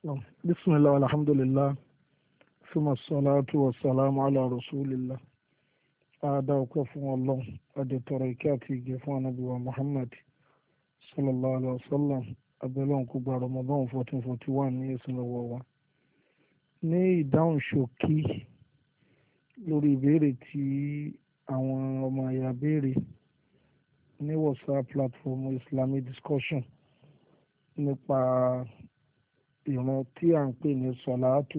بسم الله والحمد لله ثم الصلاة والسلام على رسول الله. Ada ọpẹ́ fún Ọlọ́run, adẹ̀tọ̀rọ̀ ìkẹ́ àti ìgẹ̀ fún Ànábì wa Muhammad sallallahu alaihi wasallam. Abẹ́lọ́run kó gba Ramadan 1441 ní ẹ̀sìn lọ́wọ́ wa. Ní ìdáhùn ṣókí lórí ìbéèrè tí àwọn ọmọ ẹ̀yà béèrè ní WhatsApp platform Islamic discussion nípa ìran tí à ń pè ní sọ̀láàtù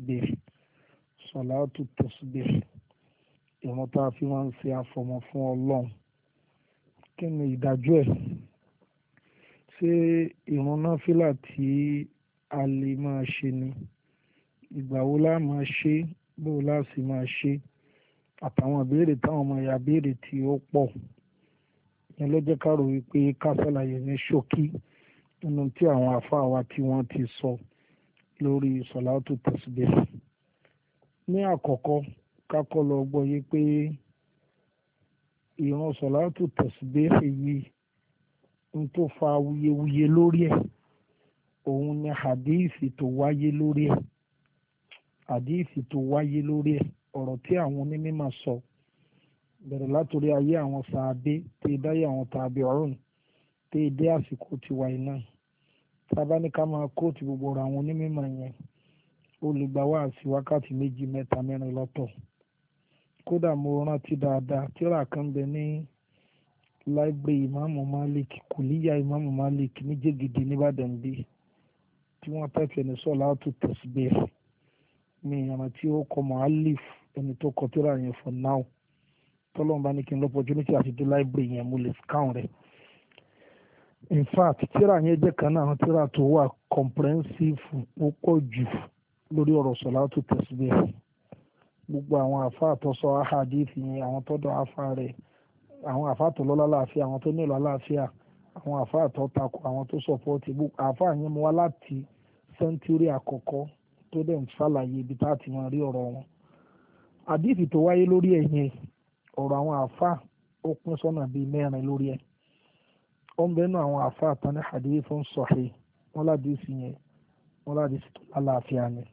tẹ̀síbíhì, ìran tá a fi máa ń ṣe àfọ̀mọ́ fún Ọlọ́run. Kí ni ìdájọ́ ẹ̀? Ṣé ìran náfìlà tí a lè máa ṣe ni? Ìgbà wo la máa ṣe? Bó la sì máa ṣe? Àtàwọn ìbéèrè táwọn ọmọ ìyá béèrè tí ó pọ̀. Ìyẹn ló jẹ́ ká rò wípé ká ṣàlàyé ní ṣókí nínú tí àwọn àfáà wa tí wọ́n ti sọ lórí sọ̀láàtù tẹ̀síbíhì. Ní àkọ́kọ́ kákọ́ lọ gbọ́ yé pé ìran sọ̀láàtù tẹ̀síbíhì yìí ń tó fa wuyewuye lórí ẹ̀ òun ni hadithi tó wáyé lórí ẹ̀ ọ̀rọ̀ tí àwọn onímọ̀ sọ bẹ̀rẹ̀ látòrí ayé àwọn sàábé tí dáyé àwọn tàbíùn tí dé àsìkò tiwa iná. Tábà ní ká máa kóòtù gbogbo ọ̀rọ̀ àwọn onímọ̀ yẹn ó lè gbà wá sí wákàtí 2, 3, 4 lọ́tọ̀. Kódà mo rántí dáadáa tírà kan bẹ ní láìbírì ìmáàmù Malik, kùlíyà ìmáàmù Malik ní Jégede nìbàdàn bí tí wọ́n tẹ̀sẹ̀ ní sọ̀láàtù tẹ̀síbíhì. Mi ìyànà tí ó kọ mu'allif ẹni tó kọ tírà yẹn for now. Tọ́lọ́run bá ní kí n lọ́pọ̀ opportunity àti dé láìbírì yẹn mo lè káwọn rẹ̀. In fact tírà yẹn jẹ́ kan náà tírà tó wà comprehensive púpọ̀ jù lórí ọ̀rọ̀ sọ̀láàtù tẹ̀síbíhì. Gbogbo àwọn àfáà tó sọ ahadith yẹn, àwọn tó dọ̀ afá rẹ̀, àwọn àfáà tó lọ́lá láàfíà, àwọn tó nílò àlàáfíà, àwọn àfáà tó takò, àwọn tó sọ̀pọ̀tì. Gbogbo àfáà yẹn mú wá láti sẹ́ńtúrì àkọ́kọ́ tó dẹ̀ ń ṣàlàyé ibi tá a ti máa rí ọ̀rọ̀ wọn. Hadith tó wáyé lórí ẹ̀ yẹn, ọ̀rọ̀ àwọn àfáà ó pín sọ́nà bíi 4 lórí ẹ̀. Ó ń bẹ́nu àwọn àfáà tán ní hadithun sahih, wọ́n ládìsí yẹn, wọ́n ládìsí tó lálàáfíà ni.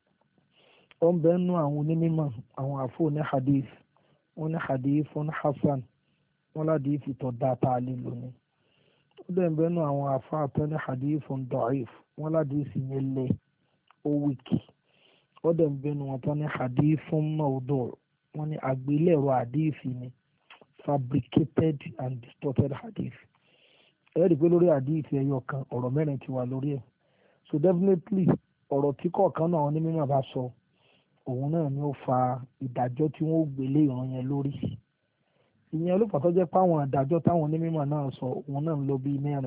Ó ń bẹ́nu àwọn onímọ̀, àwọn àfáà ní hadith, wọ́n ní hadithun hasan, wọ́n ládìsí tó dáa tá a lè lò ní. Ó dẹ̀ ń bẹ́nu àwọn àfáà tán ní hadithun da'if, wọ́n ládìsí yẹn lẹ̀ ó wíkì. Ó dẹ̀ ń bẹ́nu wọn tán ní hadithun mawdu', wọ́n ní àgbélẹ̀rọ hadith ni, fabricated and distorted hadith. Rí pé lórí hadith ẹyọ kan ọ̀rọ̀ 4 ti wà lórí ẹ̀. So definitely ọ̀rọ̀ tí kọ̀ọ̀kan náà ní mímọ̀ bá sọ òun náà ni ó fa ìdájọ́ tí wọ́n ó gbélé ìran yẹn lórí. Ìyẹn ló pàtó jẹ́ pé àwọn ìdájọ́ táwọn onímọ̀ náà sọ òun náà ń lọ bíi 4.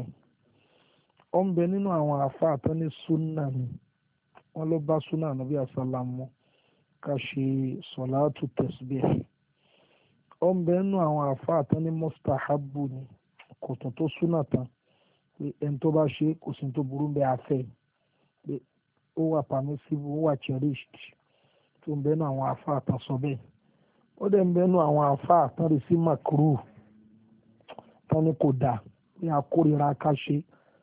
Ó ń bẹ nínú àwọn àfáà tó ní súnà ni wọ́n ló bá súnà Ànábì àsálàmù ká ṣe sọ̀láàtù tẹ̀síbíhì. Ó ń bẹ nínú àwọn àfáà tó ní mustahabu ni kò tún tó súnà tán pé ẹni tó bá ṣe kò sí tó burú bẹ́ẹ̀ afẹ́ pé ó wà permissible, ó wà cherished. Tó ń bẹ nínú àwọn àfáà tán sọ bẹ́ẹ̀. Ó dẹ̀ ń bẹ nínú àwọn àfáà tán rí sí makruh tán ní kò dáa ní akórira ká ṣe.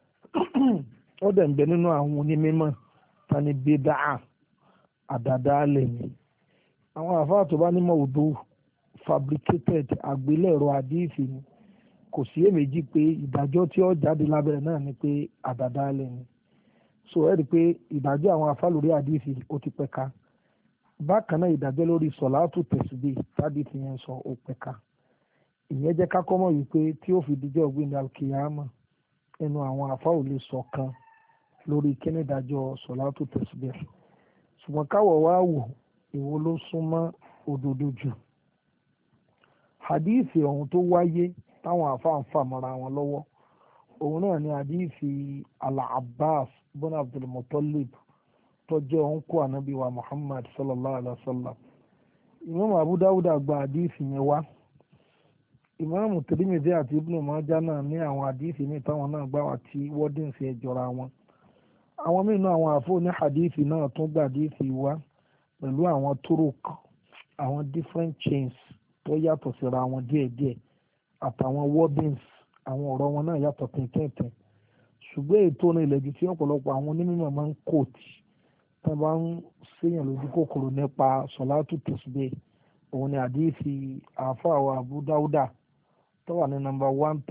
Ó dẹ̀ ń bẹ nínú àwọn onímọ̀ tán ní bídà àdàdálẹ̀ ni. Àwọn àfáà tó bá ní mawdu' fabricated àgbélẹ̀rọ hadith ni kò sí èméjì pé ìdájọ́ tí ó jáde lábẹ́rẹ́ náà ni pé àdàdálẹ̀ ni. So ẹ rí i pé ìdájọ́ àwọn àfáà lórí hadith ó ti pẹ̀ka. Bákan náà ìdájọ́ lórí sọ̀láàtù tẹ̀síbíhì tàbí ti yẹn sọ ó pẹ̀ka. Ìyẹn jẹ́ ká kọ́mọ̀ wípé tí ó fi dijọ́ ọ̀gbìn alkiyama ẹnu àwọn àfáà ò lè sọ kan lórí kíní ìdájọ́ sọ̀láàtù tẹ̀síbíhì. Ṣùgbọ́n káwọ̀ wá wò èwo ló súnmọ́ òdodo jù. Hadithi ọ̀hún tó wáyé táwọn àfáà ń fà mọ́ra wọn lọ́wọ́ òun náà ni hadithi Al-Abbas bin Abdul Muttalib tó jẹ́ òǹkù ànábì wa Muhammad sallallahu alaihi wasallam. Imam Abu Dawud gba hadithi yẹn wá. Imam Tirmidhi àti Ibn Majah náà ní àwọn hadithi ní táwọn náà gbà wá tí wọ́dìn sí ẹjọ́ra wọn. Àwọn mìíràn àwọn àfáà ní hadithi náà tún gba hadithi wá pẹ̀lú àwọn turuk, àwọn different chains tó yàtọ̀ síra wọn díẹ̀díẹ̀ àtàwọn wordings àwọn ọ̀rọ̀ wọn náà yàtọ̀ tẹ̀tẹ̀tẹ̀. ṣùgbọ́n ètò ní ilẹ̀ jù tí ọ̀pọ̀lọpọ̀ àwọn onímọ̀ máa ń kóòtì tí wọ́n bá ń ṣèyàn lójú kòkòrò nípa sọ̀látù tẹ̀síbẹ̀ òun ni àdìsí àfáà Abu Dáúdà tó wà ní nọ́mbà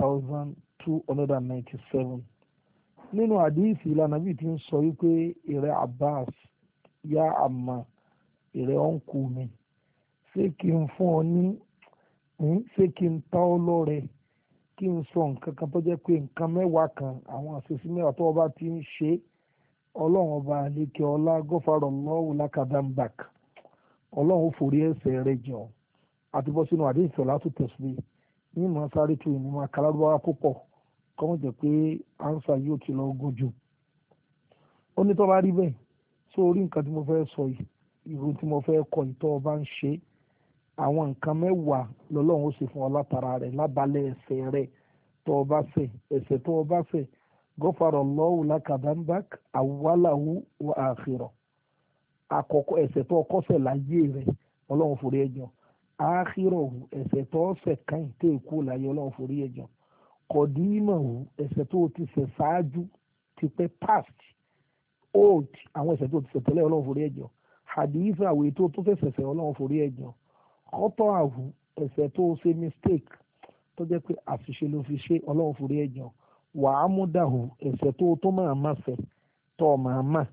1297. nínú àdìsí ìlànà bíi ti ń sọ wípé ìrẹ́ Abbas yá àmà ìrẹ́ ọ̀nkù mi ṣé kí n fún ọ ní ṣé kí n ta ọ́ lọ́rẹ kí n sọ nǹkan kan tó jẹ́ pé nǹkan mẹ́wàá kan àwọn àṣìṣe mẹ́wàá tó bá ti ń ṣe ọlọ́run ọba àlékè ọlá gọ́fàrọ̀ lọ́wọ́ lákàdámbàk ọlọ́run forí ẹ̀ṣẹ̀ rẹ̀ jọ àti bọ́ sínú àdéhùn sọ̀látù tẹ̀síbẹ̀ ní ìmọ̀ sáré tu ìmọ̀ akálárúbáwá púpọ̀ kọ́mọ̀ jẹ́ pé ánsà yóò ti lọ gùn jù. ó ní tó bá rí bẹ́ẹ̀ sórí nǹkan tí mo fẹ́ sọ yìí ìró tí mo fẹ́ kọ ìtọ́ ọba ń ṣe àwọn nǹkan mẹ́wàá lọ́lọ́run ó sì fún ọ látara rẹ̀ lábálẹ̀ ẹ̀ṣẹ̀ rẹ̀ tó ọba ṣẹ̀ ẹ̀ṣẹ̀ tó ọba ṣẹ̀ gọ́fàrọ̀ lọ́wọ́ lákàdámbàk àwòwálàwò wà àkhírà àkọ́kọ́ ẹ̀ṣẹ̀ tó ọkọ́ṣẹ̀ láyé rẹ̀ ọlọ́run forí ẹ̀jọ̀ àkhírà ẹ̀ṣẹ̀ tó ọ̀ṣẹ̀ káyìn tó èkó láyé ọlọ́run forí ẹ̀jọ̀ kọ̀dímọ̀ ẹ̀ṣẹ̀ tó ti ṣẹ̀ ṣáájú ti pẹ́ past old àwọn ẹ̀ṣẹ̀ tó ti ṣẹ̀ tẹ́lẹ̀ ọlọ́run forí ẹ̀jọ̀ hadith àwẹ̀ tó tó fẹ́ ṣẹ̀ṣẹ̀ ọlọ́run forí ẹ̀jọ̀ ọ̀tọ̀ àwù ẹ̀ṣẹ̀ tó ṣe mistake tó jẹ́ pé àṣìṣe ló fi ṣe ọlọ́run forí ẹ̀jọ̀ wàá mú dàhù ẹ̀ṣẹ̀ tó máa má fẹ́ tó ọmọ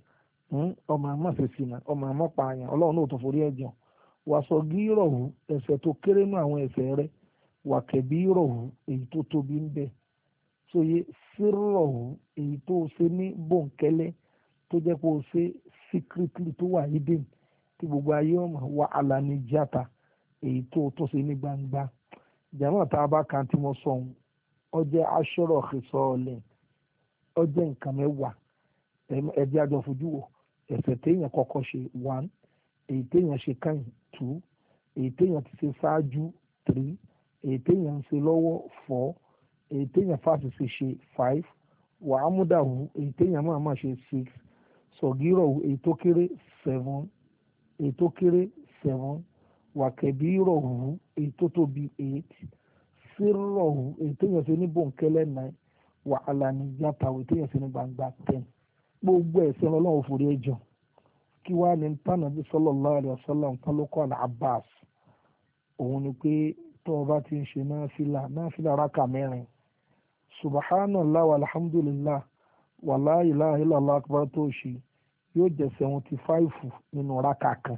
àmà ṣe sí náà ọmọ àmà pààyàn ọlọ́run náà tó forí ẹ̀jọ̀ wàṣọ gírọ̀hù ẹ̀ṣẹ̀ tó kéré nú àwọn ẹ̀ṣẹ̀ rẹ̀ wàkẹ̀bí rọ̀hù èyí tó tóbi ń bẹ sóye sírọ̀hù èyí tó ṣe ní bòńkẹ́lẹ́ tó jẹ́ pé ó ṣe secretly tó wà hidden tí gbogbo ayé ọmọ wa alanijata èyí tó ṣe ní gbangba jàmáà tá a bá kan tí mo sọ ohun ọjẹ́ aṣọ́rọ̀ ṣìṣọ́ọ̀lẹ̀ ọjẹ́ nǹkan mẹ́wàá ẹ̀jẹ̀ àjọ fojú wò ẹ̀ṣẹ̀ téèyàn kọ́kọ́ ṣe 1 èyí téèyàn ṣe káyìn 2 èyí téèyàn ti ṣe ṣáájú 3 èyí téèyàn ń ṣe lọ́wọ́ 4 èyí téèyàn fàṣìṣe ṣe 5 wàhámúdàwù èyí téèyàn máa ṣe 6 sọ̀gírọ̀wù èyí tó kéré 7 wàkẹ̀bírọ̀wù èyí tó tóbi 8 sírọ̀wù èyí téèyàn ṣe ní bòńkẹ́lẹ́ 9 wàhálà ní yàtàwù èyí téèyàn ṣe ní gbangba 10 gbogbo ẹ̀ṣẹ̀ ọlọ́run forí ẹ̀jọ̀ kí wàá ní tànàbí sallallahu alaihi wasallam nǹkan ló kọ́ Abbas òun ni pé tó o bá ti ń ṣe náfìlà rákà 4 subhanallah walhamdulillah wala ilaha illallah akbar tó ṣe yóò jẹ́ 75 nínú rákà kan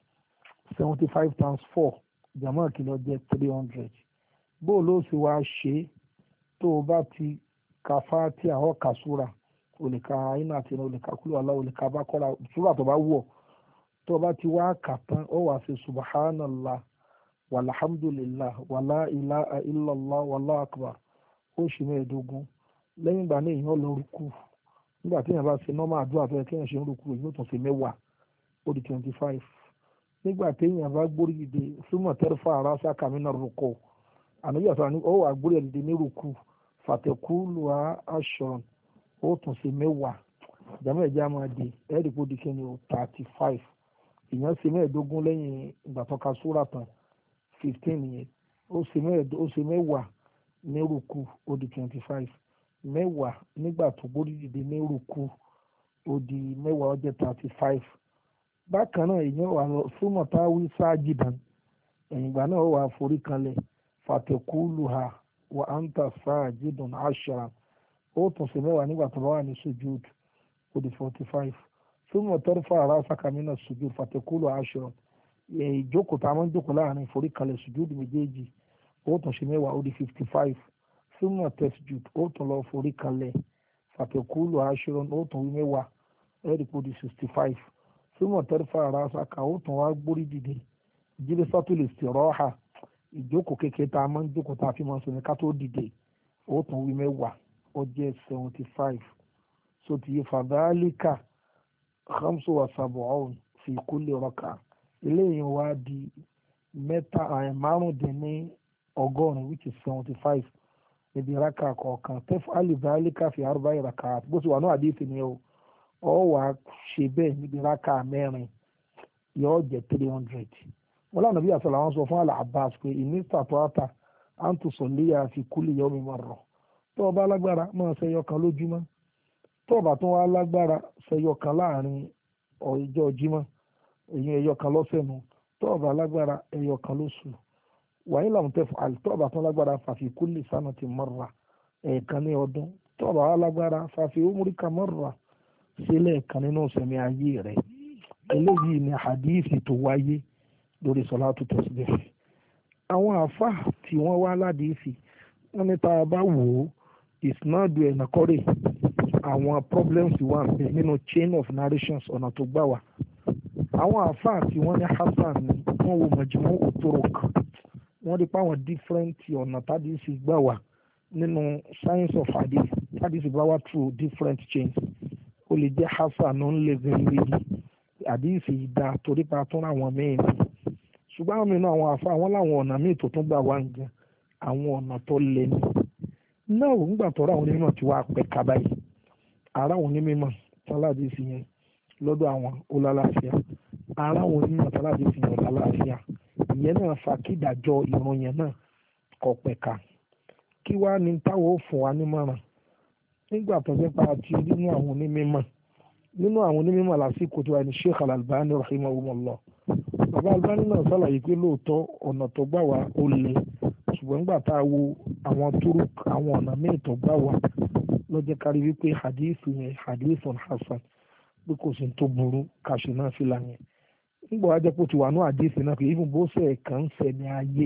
75 times 4 jàmáà kìlọ̀ jẹ́ 300 bó ló sì wá ṣe tó o bá ti ka Fátíhà àwọn kà súrà o lè ka iná àti iná o lè ka kúlù aláwọ̀ o lè ka Bákọ́rà súrà tó bá wọ̀ tó o bá ti wá kà tán ó wàá ṣe subhanallah walhamdulillah wala ilaha illallah wallahu akbar ó ṣe 15 lẹ́yìn ìgbà náà èèyàn lọ rúkú nígbà tí èèyàn bá ṣe nọ́mà àdúrà tó yẹ kéèyàn ṣe ń rúkú èyí ó tún ṣe 10 ó di 25 nígbà tí èèyàn bá gbórí dìde súnmọ́ tẹ́rẹ́fà ara ṣáka mí náà rúkọ ànábì àtàwọn ní ó wà gbórí dìde ní rúkú fàtẹ́kùlù aṣọ ó tún ṣe 10 ìjàmọ́ ẹ̀jẹ̀ á máa di ẹ̀ẹ́dì kó di kíni o 35 èèyàn ṣe 15 lẹ́yìn ìgbà tó ka súrà tán 15 yẹn ó ṣe 10 ní rúkú ó di 25 10 nígbà tó gbórí dìde ní rúkú ó di 10 ó jẹ́ 35 bákan náà èèyàn wà lọ súnmọ́ táwí sáájìdán ẹ̀yìn ìgbà náà ó wà forí kanlẹ̀ fàtẹ̀kùlù ha wà á ń tà sáájìdán àṣà ó tún ṣe 10 nígbà tó bá wà ní sujud ó di 45 súnmọ́ tẹ́rẹ́fà ara sàkàmínà sujud fàtẹ̀kùlù àṣà ìjókòó tá a máa ń jókòó láàrin forí kanlẹ̀ sujud méjèèjì ó tún ṣe 10 ó di 55 súnmọ́ tẹ́sjud ó tún lọ forí kanlẹ̀ fàtẹ̀kùlù àṣà ó tún wí 10 ẹ̀ẹ́dì kó di 65 súnmọ́ tẹ́rẹ́fà ara ṣáka ó tún wá gbórí dìde jíde sátúlẹ̀ istiraha ìjókòó kékeré tá a máa ń jókòó tá a fi máa ń sọ ní ká tó dìde ó tún wí 10 ó jẹ́ 75 so ti yé fàdálíkà 75 fi kulli raka eléyìí wá di márùndínlọ́gọ́rin which is 75 níbi raka kọ̀ọ̀kan tẹ́fù alìbálíkà fi arba'i raka bó ti wà ní àdéhùn ni o ọ wà ṣe bẹ́ẹ̀ níbi rákà 4 yóò jẹ́ 300 wọn lànà bí àṣàlà wọn sọ fún Al-Abbas pé ìnísítà tó àtà à ń tún sọ̀lẹ́yà fi kulli yawmi marra tó o bá lágbára máa ṣe ẹyọkan lójúmọ́ tó bá tún wá lágbára ṣẹyọ kan láàrin ọjọ́ jímọ̀ èyí ẹyọ kan lọ́sẹ̀ nù tó bá lágbára ẹyọ kan lóṣù wàyí làwọn tẹ̀fọ́ àlè tó bá tún lágbára fàfi kulli sanati marra ẹ̀ẹ̀kan ní ọdún tó bá wá lágbára fàfi umrika marra sílẹ̀ kan nínú sẹ̀mí ayé rẹ̀ eléyìí ni hadithi tó wáyé lórí sọ̀látù tasbih. àwọn àfà tí wọ́n wá ládìísì wọ́n ní tá a bá wò ó ìsìnàdù ẹ̀nàkọ́rẹ̀ àwọn problems wà ń bẹ nínú chain of narrations ọ̀nà tó gbà wá. àwọn àfà tí wọ́n ní hasan ni wọ́n wo majmu' turuq wọ́n rí páwọn different ọ̀nà tádìísì gbà wá nínú science of hadith tádìísì gbà wá through different chains. ó lè jẹ́ hasan ló ń lè gẹ́gẹ́ àdìísì ìdá torí pa tún àwọn mẹ́rin ṣùgbọ́n àwọn mìíràn àwọn àfa àwọn láwọn ọ̀nà míì tó tún gbà wá ń gan àwọn ọ̀nà tó lé ní. náà ò ń gbà tọ́ra àwọn onímọ̀ tí wàá pẹ́ ká báyìí ara àwọn onímọ̀ táládìísì yẹn lọ́dọ̀ àwọn olálàáfíà ara àwọn onímọ̀ táládìísì yẹn olálàáfíà ìyẹn náà fa kí ìdájọ́ ìrun yẹn náà kọ́ pẹ́ ká kí wàá ní táwọn ò fún wa nímọ̀ràn nígbà tó fẹ́ pa àti nínú àwọn onímọ̀ lásìkò tó wà ní Sheikh Al-Albani rahimahumullah bàbá Albani náà sàlàyé pé lóòótọ́ ọ̀nà tó gbà wá ó le ṣùgbọ́n nígbà tá a wo àwọn turuk àwọn ọ̀nà míì tó gbà wá ló jẹ́ kárí wípé hadith yẹn hadithun hasan pé kò sí tó burú kàṣí náà fi là yẹn nígbà wá jẹ́ pé ó ti wà ní hadith náà pé even bó ṣe ẹ̀kan ń sẹ̀mí ayé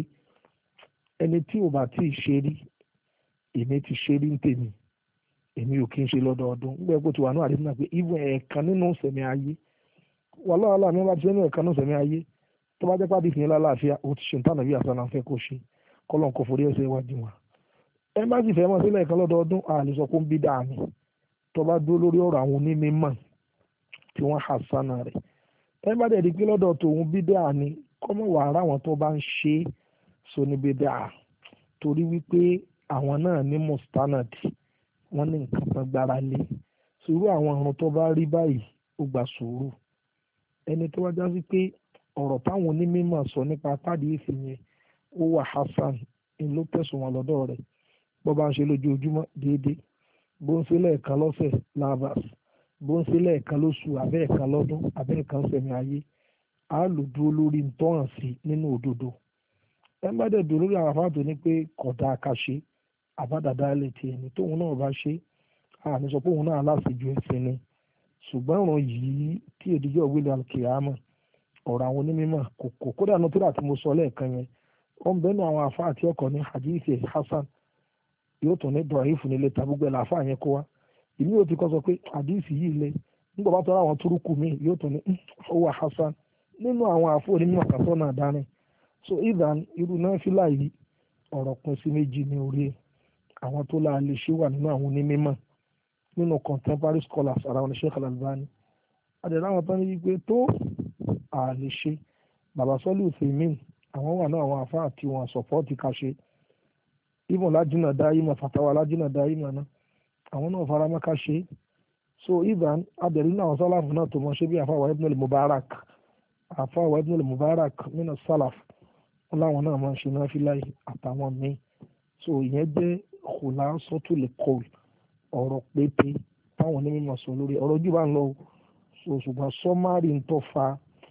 ẹni tí ò bá tí ì ṣe rí èmi ti ṣe rí ń tèmi èmi ò kí ń ṣe lọ́dọọdún nígbà pé ó ti wà ní hadith náà pé even ẹ̀kan nínú sẹ̀mí ayé wàhálà mi bá ti ṣe ní ẹ̀kan nínú sẹ̀mí ayé tó bá jẹ́ pàdé ìfìyẹn lálàáfíà ó ti ṣe nǹkan àbí àṣà fẹ́ kó ṣe kọ́lọ́n kó forí ẹsẹ̀ iwájú wa. ẹ má sì fẹ́ mọ́ sílẹ̀ kan lọ́dọọdún àlè sọ pé ń bí dáa ni tó bá dúró lórí ọ̀rọ̀ àwọn onímọ̀ tí wọ́n hà sánà rẹ̀. ẹ má dẹ̀ di pé lọ́dọ̀ tòun bí dáa ni kọ́mọ̀ wà ara àwọn tó bá ń ṣe é so ní bí dáa torí wípé àwọn náà ní mustanad wọ́n ní nǹkan tó gbára lé sùúrù àwọn àrùn tó bá rí báyìí ó gbà sùúrù ẹni tó wá já sí pé ọ̀rọ̀ táwọn onímọ̀ sọ nípa pàdé ìfì yẹn ó wà hasan ní ló tẹ̀sùn wọn lọ́dọ̀ rẹ̀ bó bá ń ṣe lójoojúmọ́ déédéé bó ń ṣe lẹ́ẹ̀kan lọ́sẹ̀ labas bó ń ṣe lẹ́ẹ̀kan lóṣù abẹ́ẹ̀kan lọ́dún abẹ́ẹ̀kan sẹ̀mí ayé á lò dúró lórí ntọ́hàn sí nínú òdodo ẹ bá dẹ̀ dúró lórí àwọn afáàtò ní pé kódà ká ṣe àbádàdá lè tiẹ̀ ní tóun náà bá ṣe àní sọ pé òun náà aláṣejù ẹ̀sìn ni ṣùgbọ́n ọ̀rọ̀ yìí tí èdèjọ́ wílẹ̀ alkiyama ọ̀rọ̀ àwọn onímọ̀ kò kódà náà tó dà tí mo sọ lẹ́ẹ̀kan yẹn ó ń bẹ́nu àwọn àfa àti ọkọ̀ ní hadithi hasan yóò tún ní dọ̀rífù nílé tàbúgbò ẹ̀ làáfà yẹn kó wa ìní yóò ti kọ́ sọ pé hadithi yìí lé nígbà bá tọ́ra àwọn túrúkù mi yóò tún ní ó wà hasan nínú àwọn àfọ onímọ̀ kàtọ́ náà dání so idan irú náà fílà yìí ọ̀rọ̀ pín sí méjì ní orí ẹ̀ àwọn tó láà lè ṣe wà nínú àwọn onímọ̀ nínú contemporary scholars ara wọn Sheikh Al-Albani àdẹ̀rẹ̀ àwọn tó ní wípé tó à lè ṣe bàbá sọ́lù fèmín àwọn wà náà àwọn àfáà tí wọ́n sọ̀pọ́ọ̀tì ká ṣe ìmọ̀ lájúnà dá ìmọ̀ fàtàwà lájúnà dá ìmọ̀ náà àwọn náà fara mọ́ ká ṣe so ivan àdẹ̀rẹ̀ náà àwọn sálàfù náà tó mọ̀ ṣe bí àfáà Ibn al-Mubarak àfáà Ibn al-Mubarak nínú sálàf wọn láwọn náà máa ń ṣe náà fíláì àtàwọn míì so ìyẹn jẹ́ khulasatul qawl ọ̀rọ̀ pété táwọn onímọ̀ sọ lórí ọ̀rọ̀ jù bá ń lọ ṣùgbọ́n sọ́márì ń tọ́ fa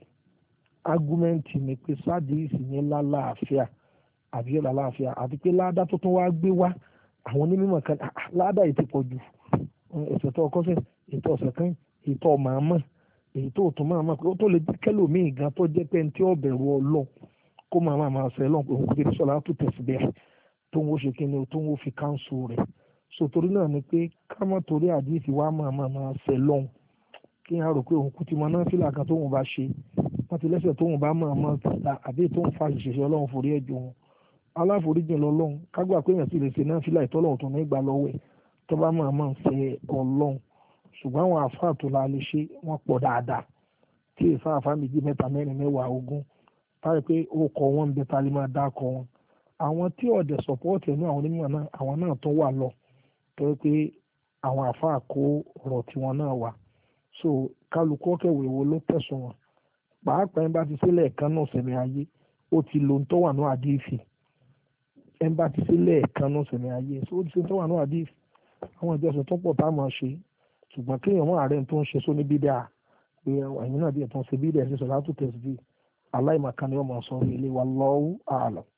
ágúmẹ́ǹtì ni pé sádìísì yẹn lálàáfíà àbí yẹn lálàáfíà àti pé ládá tó tún wá gbé wá àwọn onímọ̀ kan ládá yìí ti pọ̀ jù ẹ̀sẹ̀ tó ọkọ́ sẹ̀ ètò ọ̀sẹ̀ kan ètò ọ̀màmọ̀ èyí tó tún máa máa pé ó tó lè kẹ́lòmíì gan tó jẹ́ pé tí ó bẹ̀rù Ọlọ́run kó máa máa sẹ́ lọ́n pé òun kò tẹ̀lé sọ̀rọ̀ tó tẹ̀sí bẹ́ẹ̀ tó ń wo ṣe kíni tó ń wo fi káńsù rẹ̀ sotori náà ni pé ká má torí àdìsí wa máa sẹ́ lọ́n kí n rò pé òun kú ti mọ náà fìlà kan tóun bá ṣe wọ́n ti lẹ́sẹ̀ tóun bá máa tàdá àbí tóun fa ìṣẹ̀ṣẹ̀ Ọlọ́run forí ẹ̀jọ̀ wọn aláforíjìn lọ́lọ́run kágbà pé èèyàn sì lè ṣe náà fìlà ìtọ́lọ́run tó ní gbà lọ́wọ́ ẹ̀ tó bá máa ṣe Ọlọ́run ṣùgbọ́n àwọn àfáà tó la lè ṣe wọ́n pọ̀ dáadáa tí èèfà àfáà méjì mẹ́ta mẹ́rin mẹ́wàá ogún táyọ̀ pé ó kọ wọn ń bẹ tá a lè máa dá kọ wọn àwọn tí ọ̀dẹ̀ sọ̀pọ́ọ̀tì ẹ̀nu àwọn onímọ̀ náà àwọn náà tó wà lọ tó yẹ pé àwọn àfáà kó ọ̀rọ̀ tiwọn náà wà so kálukú ọ̀kẹ́wé wo ló tẹ̀sùn wọn pàápàá ẹ̀ bá ti sílẹ̀ ẹ̀kan náà sẹ̀mí ayé ó ti lo tó wà ní àdìsí ẹ̀ bá ti sílẹ̀ ẹ̀kan náà sẹ̀mí ayé so ó ti ṣe tó wà ní àdìsí àwọn ìjọsìn tó pọ̀ tá a máa ṣe ṣùgbọ́n kéèyàn mọ́ àárẹ̀ tó ń ṣe sóní bídà pé ẹ̀yin náà díẹ̀ tó ń ṣe bídà ẹ̀ ṣe sọ̀látù tẹ̀síbí aláìmọ̀kan ni wọ́n mọ̀ sọ ilé wallahu a'lam.